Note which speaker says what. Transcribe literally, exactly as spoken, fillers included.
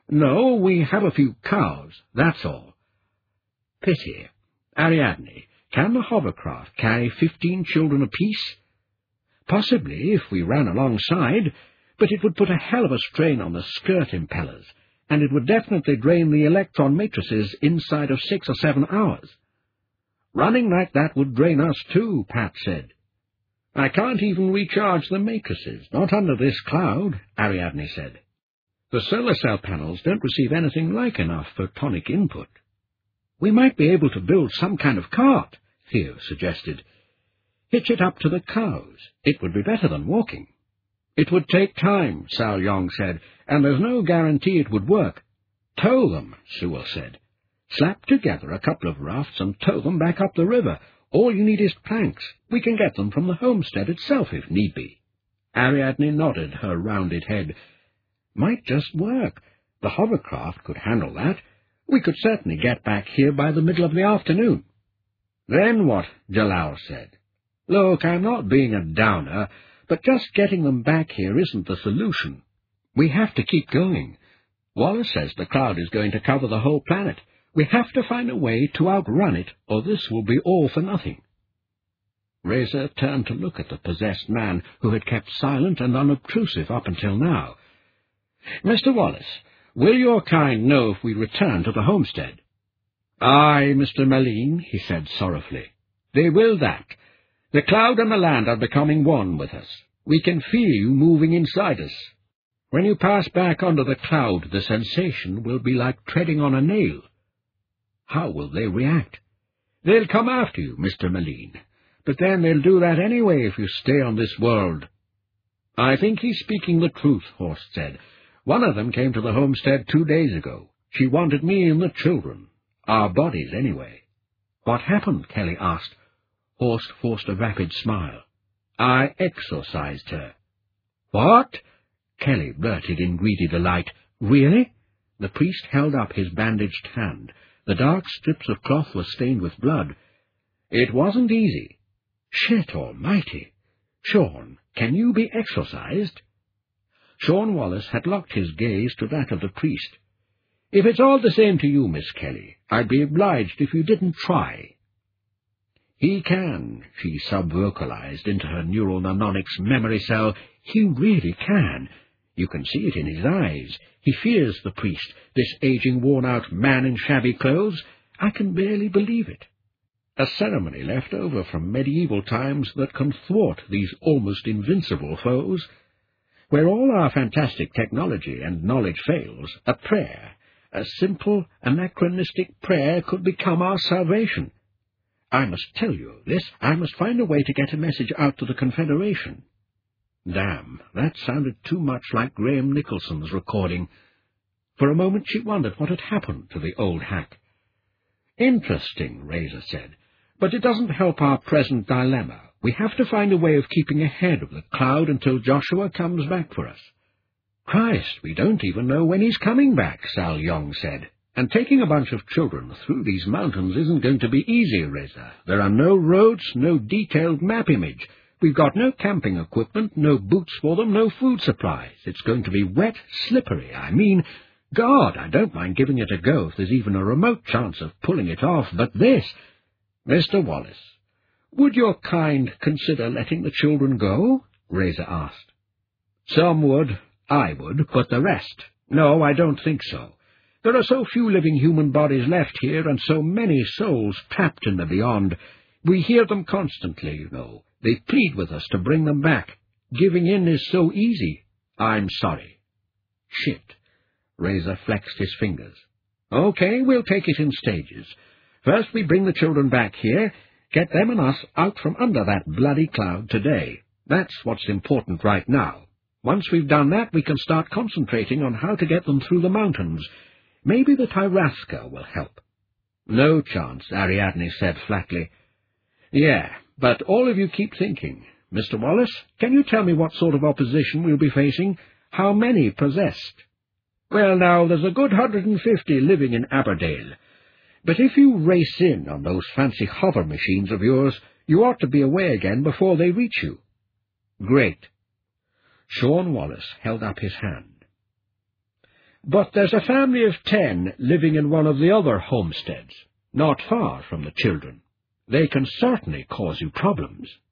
Speaker 1: No, we have a few cows, that's all. Pity. Ariadne, can the hovercraft carry fifteen children apiece? Possibly, if we ran alongside, but it would put a hell of a strain on the skirt impellers, and it would definitely drain the electron matrices inside of six or seven hours. Running like that would drain us too, Pat said. I can't even recharge the matrices, not under this cloud, Ariadne said. The solar cell panels don't receive anything like enough photonic input. We might be able to build some kind of cart, Theo suggested. Hitch it up to the cows. It would be better than walking. It would take time, Sal Yong said, and there's no guarantee it would work. Tow them, Sewell said. Slap together a couple of rafts and tow them back up the river. All you need is planks. We can get them from the homestead itself if need be. Ariadne nodded her rounded head. Might just work. The hovercraft could handle that. We could certainly get back here by the middle of the afternoon. Then what? Jalal said. Look, I'm not being a downer, but just getting them back here isn't the solution. We have to keep going. Wallace says the cloud is going to cover the whole planet. We have to find a way to outrun it, or this will be all for nothing. Reza turned to look at the possessed man, who had kept silent and unobtrusive up until now. Mister Wallace, will your kind know if we return to the homestead? Aye, Mister Malene, he said sorrowfully. They will that. The cloud and the land are becoming one with us. We can feel you moving inside us. When you pass back under the cloud, the sensation will be like treading on a nail. How will they react? They'll come after you, Mister Malene, but then they'll do that anyway if you stay on this world. I think he's speaking the truth, Horst said. One of them came to the homestead two days ago. She wanted me and the children. Our bodies, anyway. What happened? Kelly asked. Horst forced a rapid smile. I exorcised her. What? Kelly blurted in greedy delight. Really? The priest held up his bandaged hand. The dark strips of cloth were stained with blood. It wasn't easy. Shit almighty! Sean, can you be exorcised? Sean Wallace had locked his gaze to that of the priest. If it's all the same to you, Miss Kelly, I'd be obliged if you didn't try. He can, she sub-vocalized into her neural mnemonics memory cell. He really can. You can see it in his eyes. He fears the priest, this aging, worn-out man in shabby clothes. I can barely believe it. A ceremony left over from medieval times that can thwart these almost invincible foes. Where all our fantastic technology and knowledge fails, a prayer, a simple, anachronistic prayer could become our salvation. I must tell you this. I must find a way to get a message out to the Confederation. Damn, that sounded too much like Graham Nicholson's recording. For a moment she wondered what had happened to the old hack. Interesting, Reza said, but it doesn't help our present dilemma. We have to find a way of keeping ahead of the cloud until Joshua comes back for us. Christ, we don't even know when he's coming back, Sal Yong said. And taking a bunch of children through these mountains isn't going to be easy, Reza. There are no roads, no detailed map image. We've got no camping equipment, no boots for them, no food supplies. It's going to be wet, slippery. I mean, God, I don't mind giving it a go if there's even a remote chance of pulling it off, but this— Mister Wallace, would your kind consider letting the children go? Reza asked. Some would. I would, but the rest— No, I don't think so. There are so few living human bodies left here, and so many souls trapped in the beyond. We hear them constantly, you know. They plead with us to bring them back. Giving in is so easy. I'm sorry. Shit. Reza flexed his fingers. Okay, we'll take it in stages. First we bring the children back here, get them and us out from under that bloody cloud today. That's what's important right now. Once we've done that, we can start concentrating on how to get them through the mountains. Maybe the Tyraska will help. No chance, Ariadne said flatly. Yeah, but all of you keep thinking. Mister Wallace, can you tell me what sort of opposition we'll be facing? How many possessed? Well, now, there's a good hundred and fifty living in Aberdale. But if you race in on those fancy hover machines of yours, you ought to be away again before they reach you. Great. Sean Wallace held up his hand. But there's a family of ten living in one of the other homesteads, not far from the children. They can certainly cause you problems.